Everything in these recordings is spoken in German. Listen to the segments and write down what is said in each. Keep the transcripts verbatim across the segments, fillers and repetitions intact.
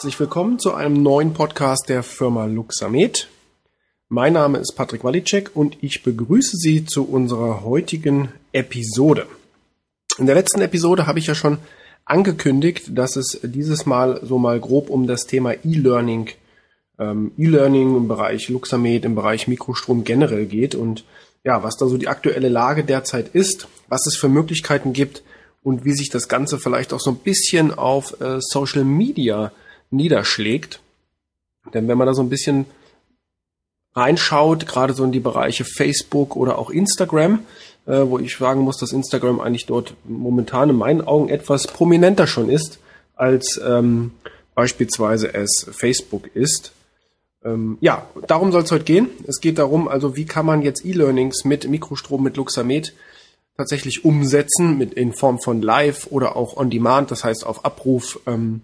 Herzlich willkommen zu einem neuen Podcast der Firma Luxamed. Mein Name ist Patrick Walicek und ich begrüße Sie zu unserer heutigen Episode. In der letzten Episode habe ich ja schon angekündigt, dass es dieses Mal so mal grob um das Thema E-Learning, ähm, E-Learning im Bereich Luxamed, im Bereich Mikrostrom generell geht und ja, was da so die aktuelle Lage derzeit ist, was es für Möglichkeiten gibt und wie sich das Ganze vielleicht auch so ein bisschen auf äh, Social Media niederschlägt. Denn wenn man da so ein bisschen reinschaut, gerade so in die Bereiche Facebook oder auch Instagram, äh, wo ich sagen muss, dass Instagram eigentlich dort momentan in meinen Augen etwas prominenter schon ist, als ähm, beispielsweise es Facebook ist. Ähm, ja, darum soll es heute gehen. Es geht darum, also wie kann man jetzt E-Learnings mit Mikrostrom, mit Luxamed tatsächlich umsetzen, mit in Form von Live oder auch On-Demand, das heißt auf Abruf, ähm,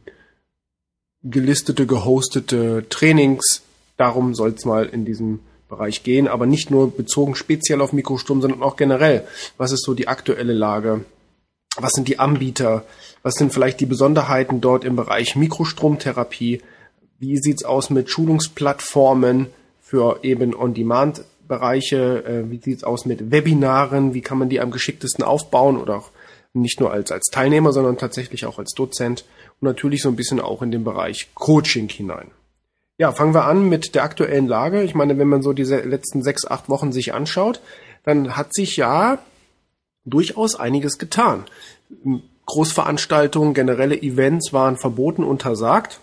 gelistete, gehostete Trainings. Darum soll es mal in diesem Bereich gehen, aber nicht nur bezogen speziell auf Mikrostrom, sondern auch generell. Was ist so die aktuelle Lage? Was sind die Anbieter? Was sind vielleicht die Besonderheiten dort im Bereich Mikrostromtherapie? Wie sieht's aus mit Schulungsplattformen für eben On-Demand-Bereiche? Wie sieht's aus mit Webinaren? Wie kann man die am geschicktesten aufbauen oder auch nicht nur als, als Teilnehmer, sondern tatsächlich auch als Dozent und natürlich so ein bisschen auch in den Bereich Coaching hinein. Ja, fangen wir an mit der aktuellen Lage. Ich meine, wenn man so diese letzten sechs, acht Wochen sich anschaut, dann hat sich ja durchaus einiges getan. Großveranstaltungen, generelle Events waren verboten, untersagt.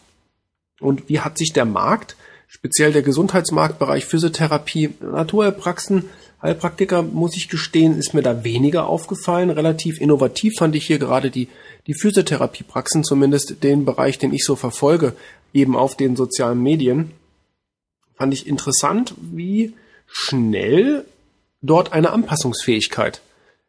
Und wie hat sich der Markt, speziell der Gesundheitsmarktbereich Physiotherapie, Naturheilpraxen, Heilpraktiker, muss ich gestehen, ist mir da weniger aufgefallen. Relativ innovativ fand ich hier gerade die, die Physiotherapiepraxen, zumindest den Bereich, den ich so verfolge, eben auf den sozialen Medien. Fand ich interessant, wie schnell dort eine Anpassungsfähigkeit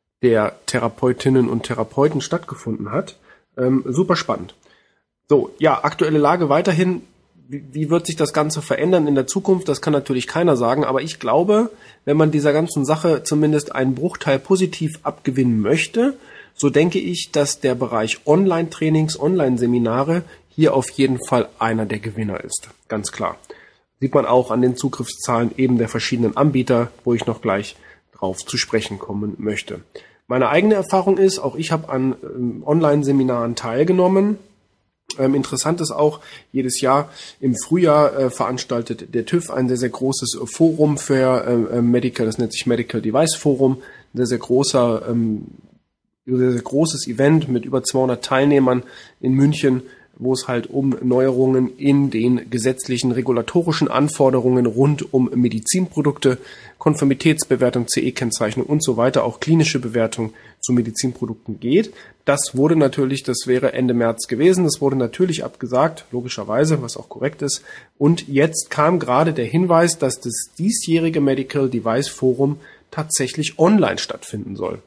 der Therapeutinnen und Therapeuten stattgefunden hat. Ähm, super spannend. So, ja, aktuelle Lage weiterhin. Wie, wie wird sich das Ganze verändern in der Zukunft? Das kann natürlich keiner sagen, aber ich glaube, wenn man dieser ganzen Sache zumindest einen Bruchteil positiv abgewinnen möchte, so denke ich, dass der Bereich Online-Trainings, Online-Seminare hier auf jeden Fall einer der Gewinner ist. Ganz klar. Sieht man auch an den Zugriffszahlen eben der verschiedenen Anbieter, wo ich noch gleich drauf zu sprechen kommen möchte. Meine eigene Erfahrung ist, auch ich habe an ähm, Online-Seminaren teilgenommen. Ähm, interessant ist auch, jedes Jahr im Frühjahr äh, veranstaltet der TÜV ein sehr, sehr großes Forum für äh, Medical, das nennt sich Medical Device Forum, ein sehr, sehr großer, ähm, sehr, sehr großes Event mit über zweihundert Teilnehmern in München, wo es halt um Neuerungen in den gesetzlichen regulatorischen Anforderungen rund um Medizinprodukte, Konformitätsbewertung, C E-Kennzeichnung und so weiter, auch klinische Bewertung zu Medizinprodukten geht. Das wurde natürlich, das wäre Ende März gewesen, das wurde natürlich abgesagt, logischerweise, was auch korrekt ist. Und jetzt kam gerade der Hinweis, dass das diesjährige Medical Device Forum tatsächlich online stattfinden soll.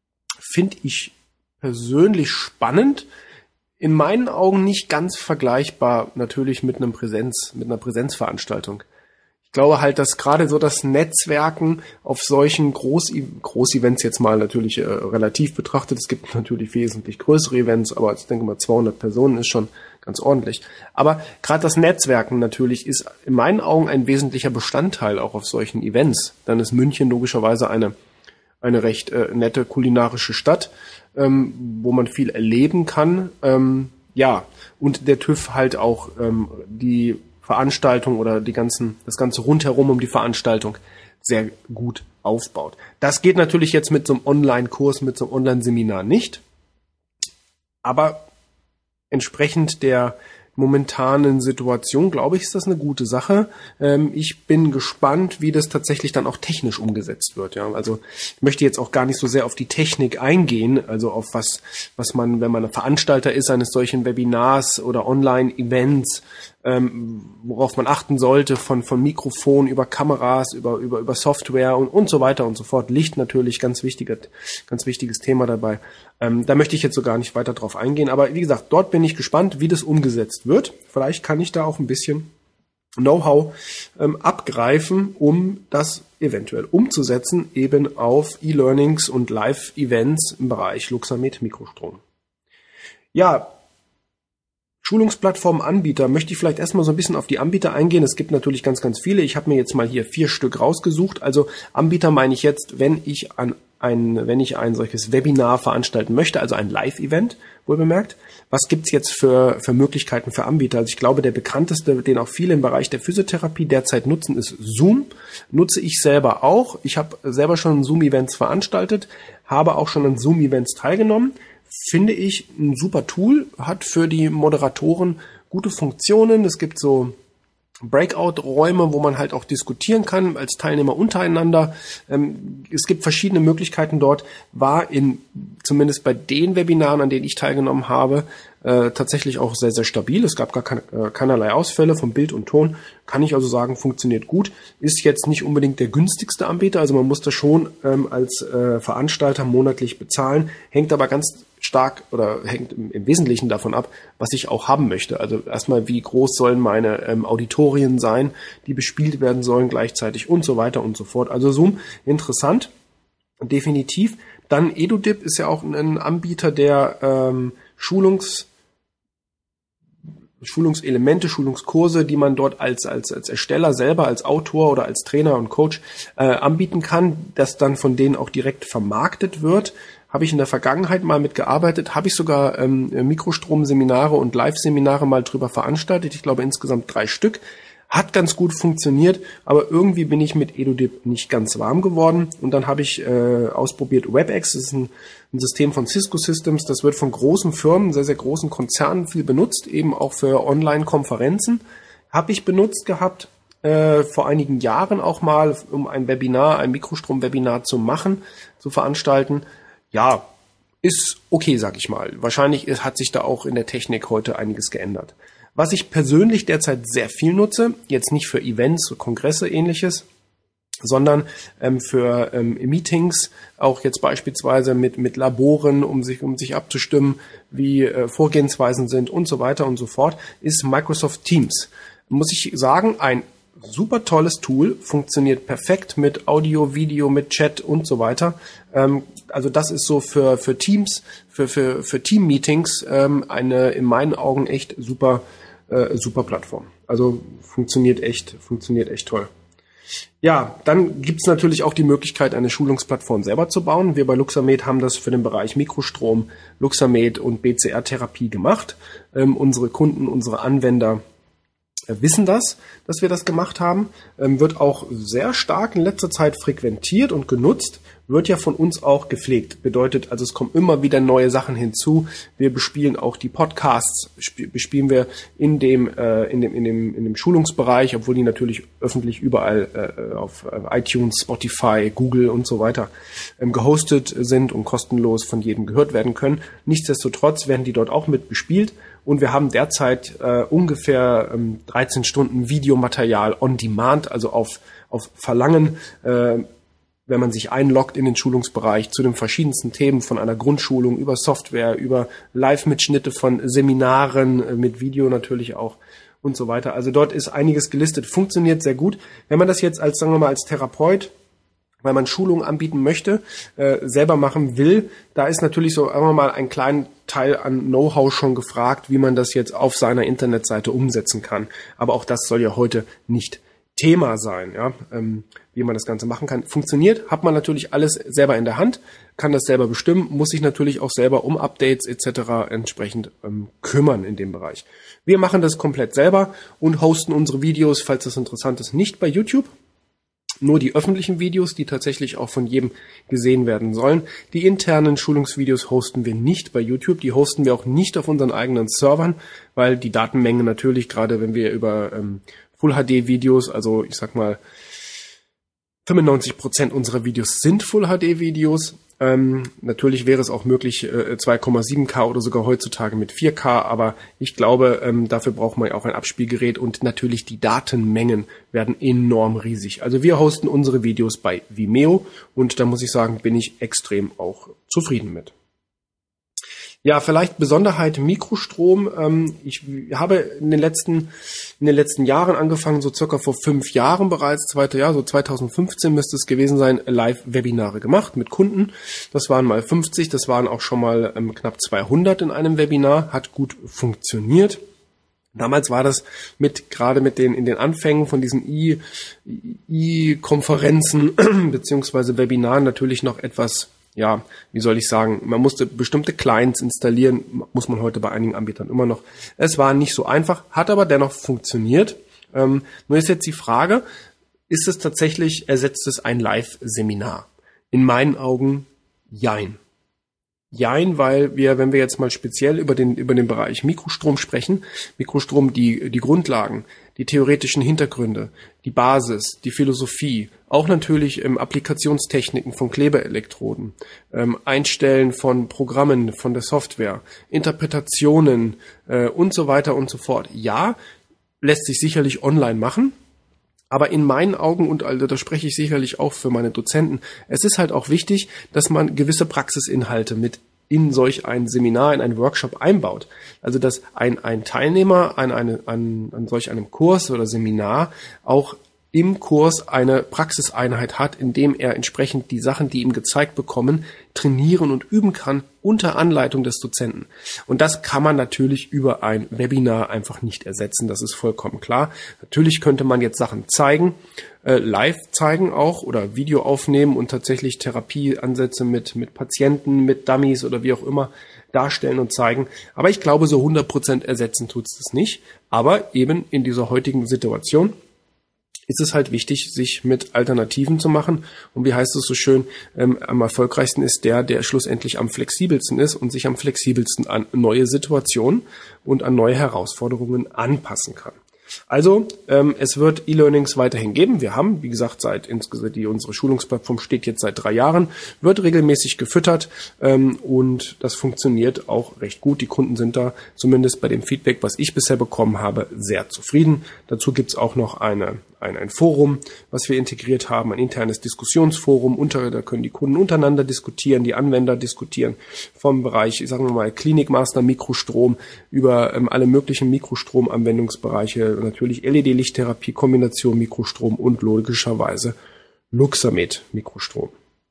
Finde ich persönlich spannend. In meinen Augen nicht ganz vergleichbar natürlich mit einem Präsenz, mit einer Präsenzveranstaltung. Ich glaube halt, dass gerade so das Netzwerken auf solchen Groß- Groß-Events jetzt mal natürlich äh, relativ betrachtet, es gibt natürlich wesentlich größere Events, aber ich denke mal zweihundert Personen ist schon ganz ordentlich. Aber gerade das Netzwerken natürlich ist in meinen Augen ein wesentlicher Bestandteil auch auf solchen Events. Dann ist München logischerweise eine eine recht äh, nette kulinarische Stadt, ähm, wo man viel erleben kann. Ähm, ja, und der TÜV halt auch ähm, die Veranstaltung oder die ganzen, das Ganze rundherum um die Veranstaltung sehr gut aufbaut. Das geht natürlich jetzt mit so einem Online-Kurs, mit so einem Online-Seminar nicht. Aber entsprechend der momentanen Situation, glaube ich, ist das eine gute Sache. Ähm, ich bin gespannt, wie das tatsächlich dann auch technisch umgesetzt wird. Ja, also ich möchte jetzt auch gar nicht so sehr auf die Technik eingehen, also auf was, was man, wenn man ein Veranstalter ist eines solchen Webinars oder Online-Events, ähm, worauf man achten sollte, von von Mikrofon über Kameras, über über über Software und und so weiter und so fort. Licht natürlich ganz wichtiges, ganz wichtiges Thema dabei. Ähm, da möchte ich jetzt so gar nicht weiter drauf eingehen. Aber wie gesagt, dort bin ich gespannt, wie das umgesetzt wird. Vielleicht kann ich da auch ein bisschen Know-how ähm, abgreifen, um das eventuell umzusetzen, eben auf E-Learnings und Live-Events im Bereich Luxamed Mikrostrom. Ja, Schulungsplattformen-Anbieter, möchte ich vielleicht erstmal so ein bisschen auf die Anbieter eingehen. Es gibt natürlich ganz, ganz viele. Ich habe mir jetzt mal hier vier Stück rausgesucht. Also Anbieter meine ich jetzt, wenn ich an ein, wenn ich ein solches Webinar veranstalten möchte, also ein Live-Event, wohlbemerkt. Was gibt's jetzt für, für Möglichkeiten für Anbieter? Also ich glaube, der bekannteste, den auch viele im Bereich der Physiotherapie derzeit nutzen, ist Zoom. Nutze ich selber auch. Ich habe selber schon Zoom-Events veranstaltet, habe auch schon an Zoom-Events teilgenommen. Finde ich ein super Tool, hat für die Moderatoren gute Funktionen. Es gibt so Breakout-Räume, wo man halt auch diskutieren kann als Teilnehmer untereinander. Ähm, es gibt verschiedene Möglichkeiten dort. War in, zumindest bei den Webinaren, an denen ich teilgenommen habe, äh, tatsächlich auch sehr, sehr stabil. Es gab gar keine, äh, keinerlei Ausfälle von Bild und Ton. Kann ich also sagen, funktioniert gut. Ist jetzt nicht unbedingt der günstigste Anbieter. Also man muss das schon ähm, als äh, Veranstalter monatlich bezahlen. Hängt aber ganz stark oder hängt im, im Wesentlichen davon ab, was ich auch haben möchte. Also erstmal, wie groß sollen meine ähm, Auditorien sein, die bespielt werden sollen gleichzeitig und so weiter und so fort. Also Zoom, interessant, definitiv. Dann EduDip ist ja auch ein Anbieter, der ähm, Schulungs Schulungselemente, Schulungskurse, die man dort als als als Ersteller selber, als Autor oder als Trainer und Coach äh, anbieten kann, das dann von denen auch direkt vermarktet wird. Habe ich in der Vergangenheit mal mitgearbeitet, habe ich sogar ähm, Mikrostromseminare und Live-Seminare mal drüber veranstaltet. Ich glaube insgesamt drei Stück. Hat ganz gut funktioniert, aber irgendwie bin ich mit EduDip nicht ganz warm geworden. Und dann habe ich äh, ausprobiert WebEx, das ist ein, ein System von Cisco Systems. Das wird von großen Firmen, sehr, sehr großen Konzernen viel benutzt, eben auch für Online-Konferenzen. Habe ich benutzt gehabt, äh, vor einigen Jahren auch mal, um ein Webinar, ein Mikrostrom-Webinar zu machen, zu veranstalten. Ja, ist okay, sag ich mal. Wahrscheinlich hat sich da auch in der Technik heute einiges geändert. Was ich persönlich derzeit sehr viel nutze, jetzt nicht für Events, Kongresse, ähnliches, sondern ähm, für ähm, Meetings, auch jetzt beispielsweise mit mit Laboren, um sich um sich abzustimmen, wie äh, Vorgehensweisen sind und so weiter und so fort, ist Microsoft Teams. Muss ich sagen, ein super tolles Tool, funktioniert perfekt mit Audio, Video, mit Chat und so weiter. Ähm, also das ist so für für Teams, für für für Team-Meetings ähm, eine in meinen Augen echt super äh, super Plattform. Also funktioniert echt funktioniert echt toll. Ja, dann gibt's natürlich auch die Möglichkeit, eine Schulungsplattform selber zu bauen. Wir bei Luxamed haben das für den Bereich Mikrostrom, Luxamed und B C R-Therapie gemacht. Ähm, unsere Kunden, unsere Anwender wissen das, dass wir das gemacht haben, ähm, wird auch sehr stark in letzter Zeit frequentiert und genutzt, wird ja von uns auch gepflegt. Bedeutet, also es kommen immer wieder neue Sachen hinzu. Wir bespielen auch die Podcasts, bespielen wir in dem äh, in dem in dem in dem Schulungsbereich, obwohl die natürlich öffentlich überall äh, auf iTunes, Spotify, Google und so weiter ähm, gehostet sind und kostenlos von jedem gehört werden können. Nichtsdestotrotz werden die dort auch mit bespielt. Und wir haben derzeit äh, ungefähr ähm, dreizehn Stunden Videomaterial on Demand, also auf, auf Verlangen, äh, wenn man sich einloggt in den Schulungsbereich zu den verschiedensten Themen von einer Grundschulung über Software, über Live-Mitschnitte von Seminaren, äh, mit Video natürlich auch und so weiter. Also dort ist einiges gelistet, funktioniert sehr gut. Wenn man das jetzt als, sagen wir mal, als Therapeut, weil man Schulungen anbieten möchte, äh, selber machen will, da ist natürlich so einmal mal ein kleiner Teil an Know-how schon gefragt, wie man das jetzt auf seiner Internetseite umsetzen kann. Aber auch das soll ja heute nicht Thema sein, ja, ähm, wie man das Ganze machen kann. Funktioniert, hat man natürlich alles selber in der Hand, kann das selber bestimmen, muss sich natürlich auch selber um Updates et cetera entsprechend ähm, kümmern in dem Bereich. Wir machen das komplett selber und hosten unsere Videos, falls das interessant ist, nicht bei YouTube. Nur die öffentlichen Videos, die tatsächlich auch von jedem gesehen werden sollen. Die internen Schulungsvideos hosten wir nicht bei YouTube. Die hosten wir auch nicht auf unseren eigenen Servern, weil die Datenmenge natürlich, gerade wenn wir über ähm, Full-H D-Videos, also ich sag mal fünfundneunzig Prozent unserer Videos sind Full-H D-Videos. Ähm, natürlich wäre es auch möglich, äh, zwei Komma sieben K oder sogar heutzutage mit vier K, aber ich glaube, ähm, dafür braucht man ja auch ein Abspielgerät und natürlich die Datenmengen werden enorm riesig. Also wir hosten unsere Videos bei Vimeo und da muss ich sagen, bin ich extrem auch zufrieden mit. Ja, vielleicht Besonderheit Mikrostrom. Ähm, ich habe in den letzten in den letzten Jahren angefangen, so circa vor fünf Jahren bereits, zweite Jahr, so zwanzig fünfzehn müsste es gewesen sein, Live-Webinare gemacht mit Kunden. Das waren mal fünfzig, das waren auch schon mal ähm, knapp zweihundert in einem Webinar, hat gut funktioniert. Damals war das mit, gerade mit den, in den Anfängen von diesen I, I-Konferenzen beziehungsweise Webinaren natürlich noch etwas, ja, wie soll ich sagen, man musste bestimmte Clients installieren, muss man heute bei einigen Anbietern immer noch. Es war nicht so einfach, hat aber dennoch funktioniert. Ähm, nur ist jetzt die Frage, ist es tatsächlich, ersetzt es ein Live-Seminar? In meinen Augen, jein. Jein, weil wir, wenn wir jetzt mal speziell über den, über den Bereich Mikrostrom sprechen, Mikrostrom, die, die Grundlagen, die theoretischen Hintergründe, die Basis, die Philosophie, auch natürlich ähm, Applikationstechniken von Klebeelektroden, ähm, Einstellen von Programmen, von der Software, Interpretationen äh, und so weiter und so fort. Ja, lässt sich sicherlich online machen. Aber in meinen Augen, und also da spreche ich sicherlich auch für meine Dozenten, es ist halt auch wichtig, dass man gewisse Praxisinhalte mit in solch ein Seminar, in einen Workshop einbaut. Also dass ein, ein Teilnehmer an, eine, an, an solch einem Kurs oder Seminar auch im Kurs eine Praxiseinheit hat, in dem er entsprechend die Sachen, die ihm gezeigt bekommen, trainieren und üben kann unter Anleitung des Dozenten. Und das kann man natürlich über ein Webinar einfach nicht ersetzen, das ist vollkommen klar. Natürlich könnte man jetzt Sachen zeigen, äh, live zeigen auch oder Video aufnehmen und tatsächlich Therapieansätze mit, mit Patienten, mit Dummies oder wie auch immer darstellen und zeigen. Aber ich glaube, so hundert Prozent ersetzen tut's das nicht. Aber eben in dieser heutigen Situation ist es halt wichtig, sich mit Alternativen zu machen. Und wie heißt es so schön, ähm, am erfolgreichsten ist der, der schlussendlich am flexibelsten ist und sich am flexibelsten an neue Situationen und an neue Herausforderungen anpassen kann. Also, ähm, es wird E-Learnings weiterhin geben. Wir haben, wie gesagt, seit insgesamt die unsere Schulungsplattform steht jetzt seit drei Jahren, wird regelmäßig gefüttert ähm, und das funktioniert auch recht gut. Die Kunden sind da zumindest bei dem Feedback, was ich bisher bekommen habe, sehr zufrieden. Dazu gibt's auch noch eine Ein, ein Forum, was wir integriert haben, ein internes Diskussionsforum. Unter, da können die Kunden untereinander diskutieren, die Anwender diskutieren vom Bereich, sagen wir mal, Klinikmaster Mikrostrom über ähm, alle möglichen Mikrostromanwendungsbereiche, natürlich L E D-Lichttherapie, Kombination Mikrostrom und logischerweise Luxamed Mikrostrom.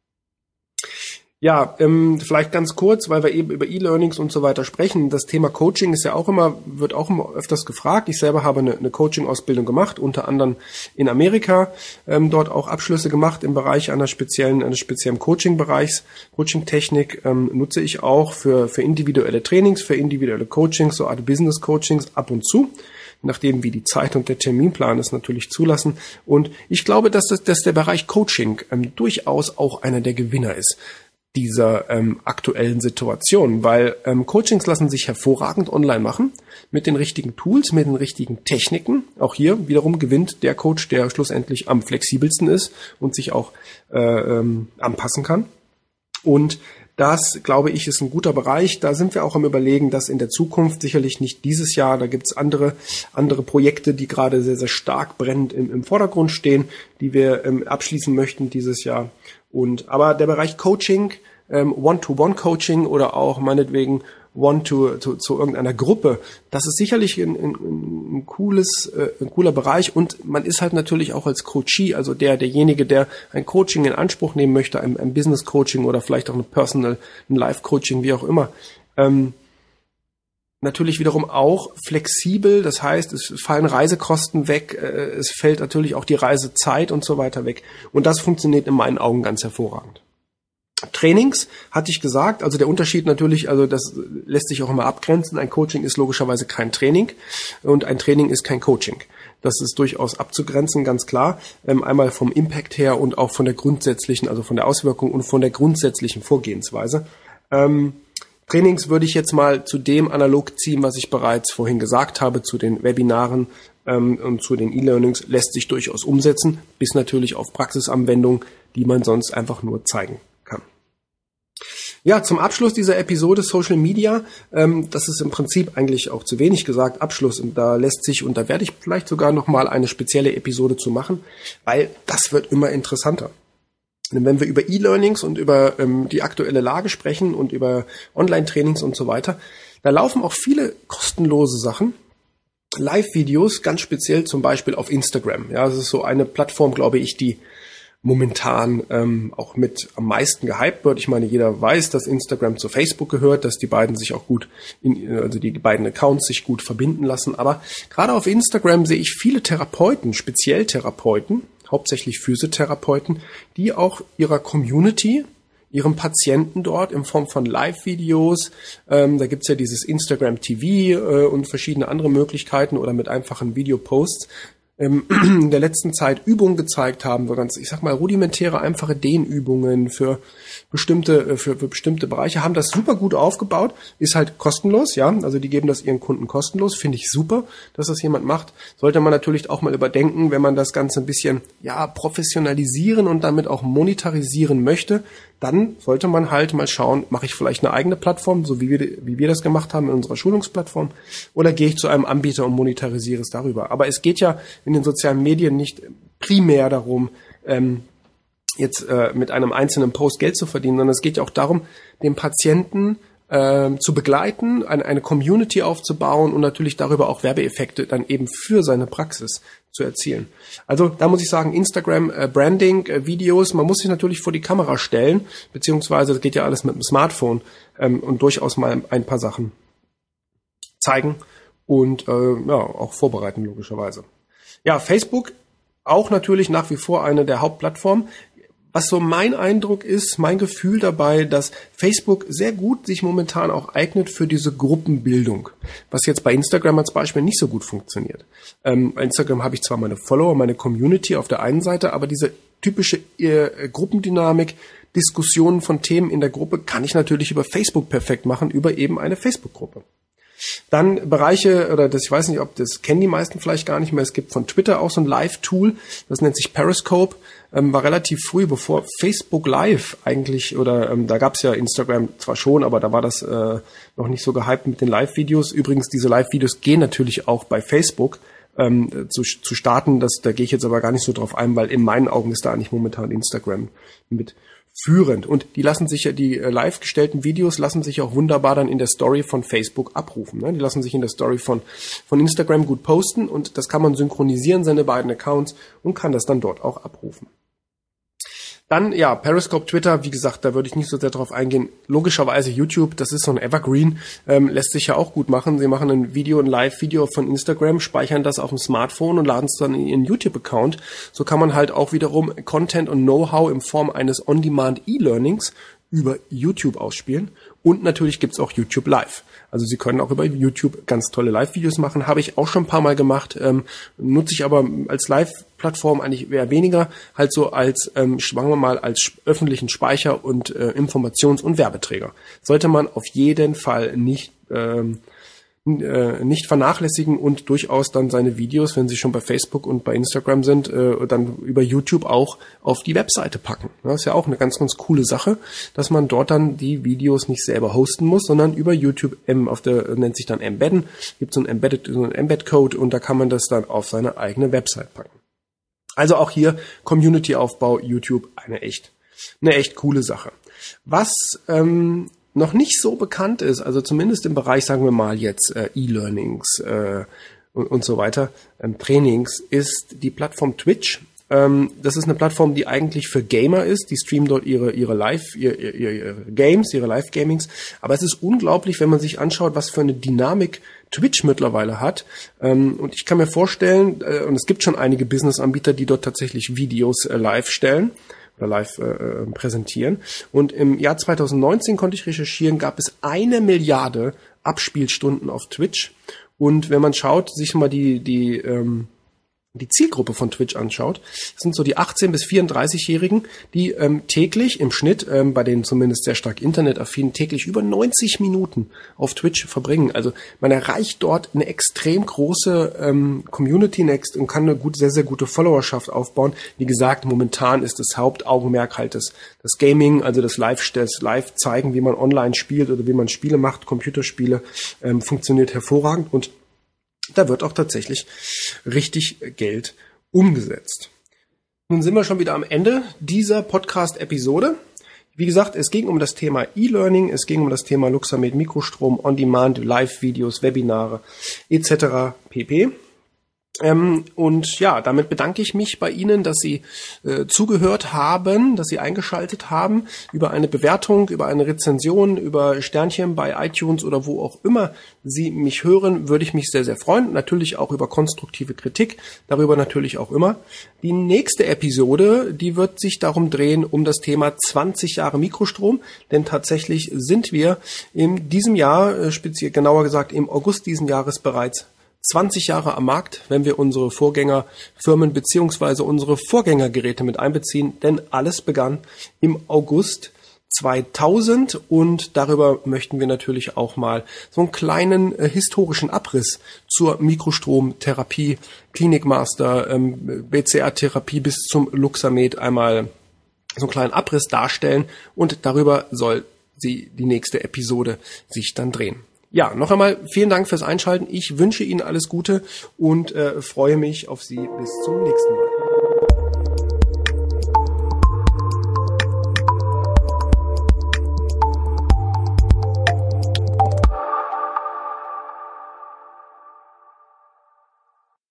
Ja, ähm, vielleicht ganz kurz, weil wir eben über E-Learnings und so weiter sprechen. Das Thema Coaching ist ja auch immer, wird auch immer öfters gefragt. Ich selber habe eine, eine Coaching-Ausbildung gemacht, unter anderem in Amerika, ähm, dort auch Abschlüsse gemacht im Bereich einer speziellen, eines speziellen Coaching-Bereichs. Coaching-Technik ähm, nutze ich auch für, für individuelle Trainings, für individuelle Coachings, so Art Business-Coachings ab und zu, nachdem wie die Zeit und der Terminplan es natürlich zulassen. Und ich glaube, dass, das, dass der Bereich Coaching ähm, durchaus auch einer der Gewinner ist dieser ähm, aktuellen Situation, weil ähm, Coachings lassen sich hervorragend online machen, mit den richtigen Tools, mit den richtigen Techniken. Auch hier wiederum gewinnt der Coach, der schlussendlich am flexibelsten ist und sich auch äh, ähm, anpassen kann. Und das, glaube ich, ist ein guter Bereich. Da sind wir auch am Überlegen, dass in der Zukunft, sicherlich nicht dieses Jahr, da gibt es andere andere Projekte, die gerade sehr, sehr stark brennend im, im Vordergrund stehen, die wir ähm, abschließen möchten dieses Jahr. Und aber der Bereich Coaching, ähm, One-to-One-Coaching oder auch meinetwegen One-to zu, zu irgendeiner Gruppe, das ist sicherlich ein, ein, ein cooles, äh, ein cooler Bereich. Und man ist halt natürlich auch als Coachee, also der derjenige, der ein Coaching in Anspruch nehmen möchte, ein, ein Business-Coaching oder vielleicht auch ein Personal, ein Life-Coaching, wie auch immer, ähm, natürlich wiederum auch flexibel, das heißt, es fallen Reisekosten weg, es fällt natürlich auch die Reisezeit und so weiter weg. Und das funktioniert in meinen Augen ganz hervorragend. Trainings, hatte ich gesagt, also der Unterschied natürlich, also das lässt sich auch immer abgrenzen. Ein Coaching ist logischerweise kein Training und ein Training ist kein Coaching. Das ist durchaus abzugrenzen, ganz klar. Einmal vom Impact her und auch von der grundsätzlichen, also von der Auswirkung und von der grundsätzlichen Vorgehensweise. Trainings würde ich jetzt mal zu dem analog ziehen, was ich bereits vorhin gesagt habe, zu den Webinaren ähm, und zu den E-Learnings, lässt sich durchaus umsetzen, bis natürlich auf Praxisanwendungen, die man sonst einfach nur zeigen kann. Ja, zum Abschluss dieser Episode Social Media, ähm, das ist im Prinzip eigentlich auch zu wenig gesagt, Abschluss, und da lässt sich, und da werde ich vielleicht sogar nochmal eine spezielle Episode zu machen, weil das wird immer interessanter. Denn wenn wir über E-Learnings und über ähm, die aktuelle Lage sprechen und über Online-Trainings und so weiter, da laufen auch viele kostenlose Sachen, Live-Videos, ganz speziell zum Beispiel auf Instagram. Ja, das ist so eine Plattform, glaube ich, die momentan ähm, auch mit am meisten gehypt wird. Ich meine, jeder weiß, dass Instagram zu Facebook gehört, dass die beiden sich auch gut, in, also die beiden Accounts sich gut verbinden lassen. Aber gerade auf Instagram sehe ich viele Therapeuten, speziell Therapeuten, hauptsächlich Physiotherapeuten, die auch ihrer Community, ihren Patienten dort in Form von Live-Videos, ähm, da gibt's ja dieses Instagram T V äh, und verschiedene andere Möglichkeiten oder mit einfachen Videoposts, in der letzten Zeit Übungen gezeigt haben, so ganz, ich sag mal, rudimentäre, einfache Dehnübungen für bestimmte, für, für bestimmte Bereiche, haben das super gut aufgebaut, ist halt kostenlos, ja, also die geben das ihren Kunden kostenlos, finde ich super, dass das jemand macht, sollte man natürlich auch mal überdenken, wenn man das Ganze ein bisschen, ja, professionalisieren und damit auch monetarisieren möchte, dann sollte man halt mal schauen, mache ich vielleicht eine eigene Plattform, so wie wir, wie wir das gemacht haben in unserer Schulungsplattform, oder gehe ich zu einem Anbieter und monetarisiere es darüber. Aber es geht ja in den sozialen Medien nicht primär darum, ähm, jetzt äh, mit einem einzelnen Post Geld zu verdienen, sondern es geht ja auch darum, den Patienten äh, zu begleiten, eine, eine Community aufzubauen und natürlich darüber auch Werbeeffekte dann eben für seine Praxis zu erzielen. Also da muss ich sagen, Instagram, äh, Branding, äh, Videos, man muss sich natürlich vor die Kamera stellen, beziehungsweise das geht ja alles mit dem Smartphone ähm, und durchaus mal ein paar Sachen zeigen und äh, ja auch vorbereiten logischerweise. Ja, Facebook auch natürlich nach wie vor eine der Hauptplattformen. Was so mein Eindruck ist, mein Gefühl dabei, dass Facebook sehr gut sich momentan auch eignet für diese Gruppenbildung, was jetzt bei Instagram als Beispiel nicht so gut funktioniert. Ähm, bei Instagram habe ich zwar meine Follower, meine Community auf der einen Seite, aber diese typische äh, Gruppendynamik, Diskussionen von Themen in der Gruppe kann ich natürlich über Facebook perfekt machen, über eben eine Facebook-Gruppe. Dann Bereiche, oder das, ich weiß nicht, ob das kennen die meisten vielleicht gar nicht mehr, es gibt von Twitter auch so ein Live-Tool, das nennt sich Periscope, ähm, war relativ früh, bevor Facebook Live eigentlich, oder ähm, da gab's ja Instagram zwar schon, aber da war das äh, noch nicht so gehypt mit den Live-Videos. Übrigens, diese Live-Videos gehen natürlich auch bei Facebook ähm, zu, zu starten, das, da gehe ich jetzt aber gar nicht so drauf ein, weil in meinen Augen ist da eigentlich momentan Instagram mit führend. Und die lassen sich ja, die äh, live gestellten Videos lassen sich auch wunderbar dann in der Story von Facebook abrufen. Ne? Die lassen sich in der Story von, von Instagram gut posten und das kann man synchronisieren, seine beiden Accounts, und kann das dann dort auch abrufen. Dann, ja, Periscope, Twitter, wie gesagt, da würde ich nicht so sehr drauf eingehen. Logischerweise YouTube, das ist so ein Evergreen, ähm, lässt sich ja auch gut machen. Sie machen ein Video, ein Live-Video von Instagram, speichern das auf dem Smartphone und laden es dann in ihren YouTube-Account. So kann man halt auch wiederum Content und Know-how in Form eines On-Demand E-Learnings über YouTube ausspielen. Und natürlich gibt's auch YouTube Live. Also Sie können auch über YouTube ganz tolle Live-Videos machen. Habe ich auch schon ein paar Mal gemacht. Ähm, nutze ich aber als Live-Plattform eigentlich eher weniger. Halt so als, ähm, sagen wir mal, als öffentlichen Speicher und äh, Informations- und Werbeträger. Sollte man auf jeden Fall nicht ähm, äh, nicht vernachlässigen und durchaus dann seine Videos, wenn sie schon bei Facebook und bei Instagram sind, äh, dann über YouTube auch auf die Webseite packen. Das ist ja auch eine ganz, ganz coole Sache, dass man dort dann die Videos nicht selber hosten muss, sondern über YouTube, ähm, auf der nennt sich dann Embedden, gibt so ein Embedded, so ein Embed-Code und da kann man das dann auf seine eigene Website packen. Also auch hier Community-Aufbau, YouTube, eine echt, eine echt coole Sache. Was ähm, noch nicht so bekannt ist, also zumindest im Bereich, sagen wir mal jetzt äh, E-Learnings äh, und, und so weiter, ähm, Trainings, ist die Plattform Twitch. Ähm, das ist eine Plattform, die eigentlich für Gamer ist. Die streamen dort ihre ihre Live, ihre, ihre, ihre Games, ihre Live-Gamings. Aber es ist unglaublich, wenn man sich anschaut, was für eine Dynamik Twitch mittlerweile hat. Ähm, und ich kann mir vorstellen, äh, und es gibt schon einige Business-Anbieter, die dort tatsächlich Videos äh, live stellen oder live äh, präsentieren. Und im Jahr zwanzig neunzehn konnte ich recherchieren, gab es eine Milliarde Abspielstunden auf Twitch. Und wenn man schaut, sich mal die die ähm, die Zielgruppe von Twitch anschaut, das sind so die achtzehn- bis vierunddreißigjährigen, die ähm, täglich im Schnitt, ähm, bei denen zumindest sehr stark internetaffin, täglich über neunzig Minuten auf Twitch verbringen. Also man erreicht dort eine extrem große ähm, Community next und kann eine gut, sehr, sehr gute Followerschaft aufbauen. Wie gesagt, momentan ist das Hauptaugenmerk halt das, das Gaming, also das Live, das Live zeigen, wie man online spielt oder wie man Spiele macht, Computerspiele, ähm, funktioniert hervorragend und da wird auch tatsächlich richtig Geld umgesetzt. Nun sind wir schon wieder am Ende dieser Podcast-Episode. Wie gesagt, es ging um das Thema E-Learning, es ging um das Thema Luxamed Mikrostrom, On-Demand, Live-Videos, Webinare et cetera pp. Ähm, und ja, damit bedanke ich mich bei Ihnen, dass Sie äh, zugehört haben, dass Sie eingeschaltet haben, über eine Bewertung, über eine Rezension, über Sternchen bei iTunes oder wo auch immer Sie mich hören, würde ich mich sehr, sehr freuen. Natürlich auch über konstruktive Kritik, darüber natürlich auch immer. Die nächste Episode, die wird sich darum drehen, um das Thema zwanzig Jahre Mikrostrom, denn tatsächlich sind wir in diesem Jahr, äh, speziell genauer gesagt im August diesen Jahres bereits zwanzig Jahre am Markt, wenn wir unsere Vorgängerfirmen beziehungsweise unsere Vorgängergeräte mit einbeziehen, denn alles begann im August zweitausend und darüber möchten wir natürlich auch mal so einen kleinen äh, historischen Abriss zur Mikrostromtherapie, Klinikmaster, ähm, B C R-Therapie bis zum Luxamed einmal so einen kleinen Abriss darstellen und darüber soll sie die nächste Episode sich dann drehen. Ja, noch einmal vielen Dank fürs Einschalten. Ich wünsche Ihnen alles Gute und äh, freue mich auf Sie bis zum nächsten Mal.